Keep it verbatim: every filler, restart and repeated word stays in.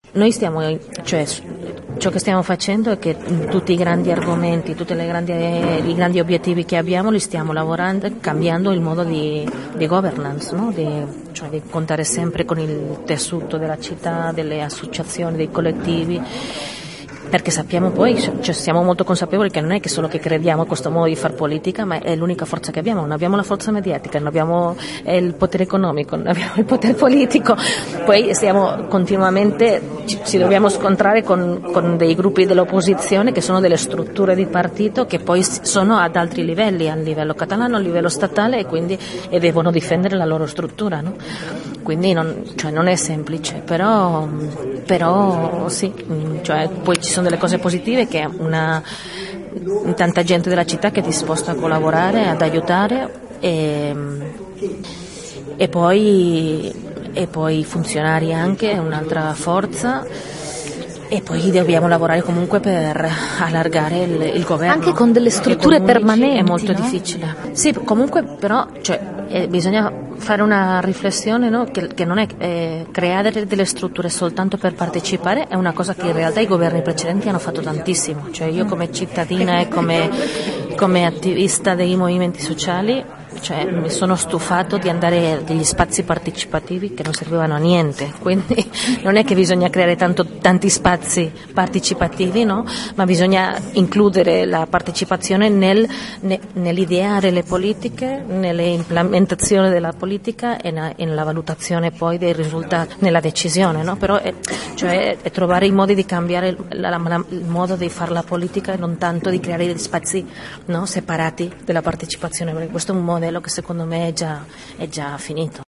Noi stiamo, cioè, ciò che stiamo facendo è che tutti i grandi argomenti, tutti i grandi, i grandi obiettivi che abbiamo li stiamo lavorando, cambiando il modo di, di governance, no? di, cioè di contare sempre con il tessuto della città, delle associazioni, dei collettivi. Perché sappiamo poi, cioè siamo molto consapevoli che non è che solo che crediamo a questo modo di far politica, ma è l'unica forza che abbiamo. Non abbiamo la forza mediatica, non abbiamo il potere economico, non abbiamo il potere politico, poi stiamo continuamente, ci, ci dobbiamo scontrare con, con dei gruppi dell'opposizione che sono delle strutture di partito che poi sono ad altri livelli, a livello catalano, a livello statale, e quindi e devono difendere la loro struttura, no? Quindi non, cioè non è semplice, però, però sì, cioè poi ci sono delle cose positive, che una tanta gente della città che è disposta a collaborare, ad aiutare, e, e poi e poi i funzionari anche è un'altra forza, e poi dobbiamo lavorare comunque per allargare il, il governo. Anche con delle strutture permanenti. È molto no? difficile. Sì, comunque però cioè, eh, bisogna fare una riflessione, no? che, che non è eh, creare delle strutture soltanto per partecipare, è una cosa che in realtà i governi precedenti hanno fatto tantissimo. Cioè io come cittadina e come, come attivista dei movimenti sociali, cioè mi sono stufato di andare a degli spazi partecipativi che non servivano a niente, quindi non è che bisogna creare tanto, tanti spazi partecipativi, no? Ma bisogna includere la partecipazione nel, ne, nell'ideare le politiche, nell'implementazione della politica e na, nella valutazione poi dei risultati, nella decisione, no? Però è, cioè, è trovare i modi di cambiare la, la, il modo di fare la politica, e non tanto di creare degli spazi, no? separati della partecipazione, perché questo è un modello che secondo me è già, è già finito.